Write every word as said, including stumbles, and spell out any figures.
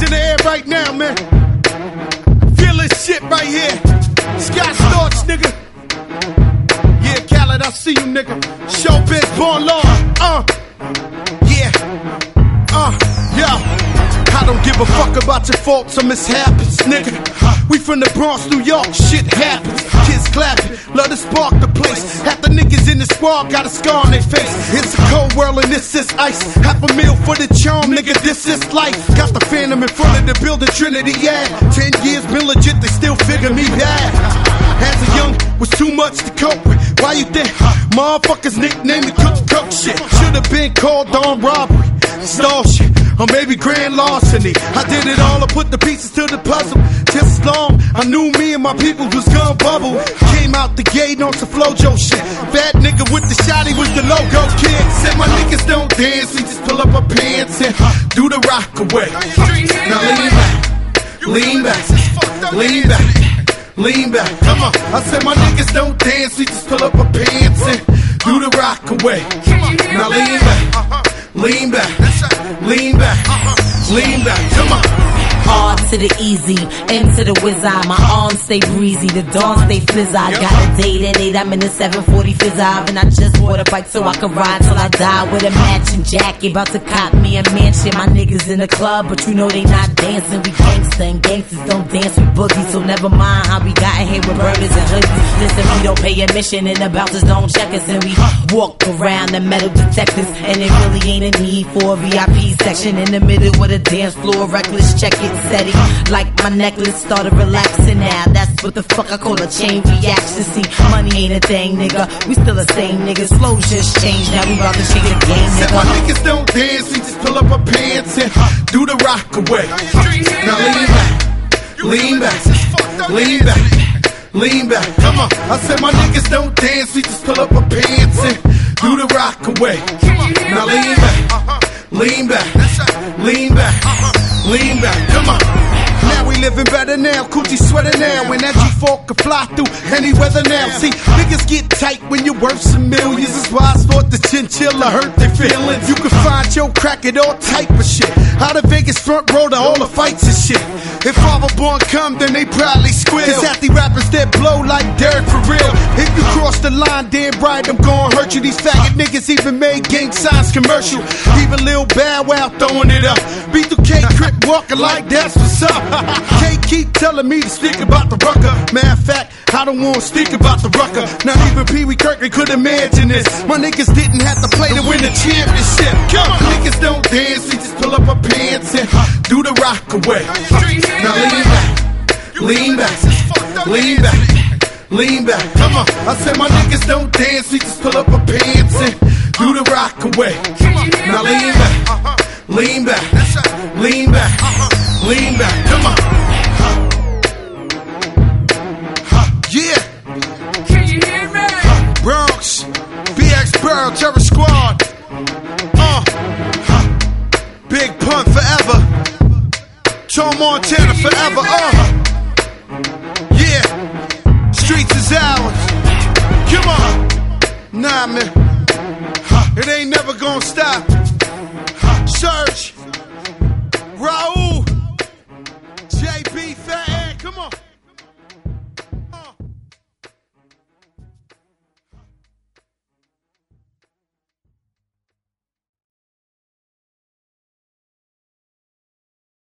in the air right now, man. Feel this shit right here. Scott Storch, nigga. Yeah, Khaled, I see you, nigga. Showbiz, born law. Uh, yeah. Uh, yeah. I don't give a fuck about your faults or mishaps, nigga. We from the Bronx, New York, shit happens. Kids clapping, love to spark the place. Half the niggas in the squad got a scar on their face. It's a cold world and this is ice. Half a meal for the charm, nigga, this is life. Got the Phantom in front of the building, Trinity, yeah. Ten years been legit, they still figure me bad. As a young, was too much to cope with. Why you think motherfuckers nicknamed me Cook Cook shit? Should've been called on robbery, stall shit, or maybe grand larceny. I did it all, I put the pieces to the puzzle. Just as long I knew me and my people was gonna bubble. Came out the gate on some Flojo shit. Fat nigga with the shotty was the logo kid. Said my niggas don't dance, we just pull up our pants and do the rock away. Now lean back, lean back, lean back, lean back. Come on, I said my niggas don't dance, we just pull up our pants and do the rock away. Now lean back, lean back, lean back, lean back. Come on. Hard to the easy, into the wizard. My arms stay breezy, the dawn stay fizz. I got a date at eight, I'm in the seven forty fizz. And I just bought a bike so I can ride till I die with a matching jacket. About to cop me a mansion. My niggas in the club, but you know they not dancing. We gangsta and gangsters don't dance with boogies. So never mind how we got in here with burners and hoodies. Listen, we don't pay admission and the bouncers don't check us. And we walk around the metal detectors. And it really ain't a need for a V I P section. In the middle with a dance floor, reckless, check it. Steady, like my necklace started relaxing now. That's what the fuck I call a chain reaction. See, money ain't a thing, nigga. We still the same niggas. Flow just changed, now we about to change the game, nigga. Said my niggas don't dance, we just pull up our pants and do the rock away. Now lean back, lean back, lean back, lean back. Come on, I said my niggas don't dance, we just pull up our pants and do the rock away. Now lean back, lean back, lean back. Lean back, come on. Now we living better now, coochie sweater now. When that G four can fly through any weather now. See, niggas get tight when you're worth some millions. That's why I thought the chinchilla hurt their feelings. You can find your crack at all type of shit. Out of Vegas front row to all the fights and shit. If Father Born come, then they probably squeal. It's at the rappers that blow like Derek for real. If you cross the line, damn right, I'm gon' hurt you. These faggot niggas even made gang signs commercial. Even Lil Bow Wow throwing it up. B two K Crip walking like that's what's up. Can't keep telling me to speak about the rucker. Matter of fact, I don't want to speak about the rucker. Not even Pee Wee Kirkland could imagine this. My niggas didn't have to play to win the championship. Come on. Niggas don't dance, we just pull up our pants and do the rock away. Now lean back, lean back, lean back, lean back. Come on, I said my niggas don't dance, we just pull up our pants and do the rock away. Now lean back, lean back, lean back, lean back. Come on. Yeah. Can you hear me? Bronx, B X Burl, Terror Squad. Uh, Big Pun forever. Tom Montana forever. Uh, yeah. Streets is ours. Come on. Nah, man. It ain't never gonna stop. Search. Raul.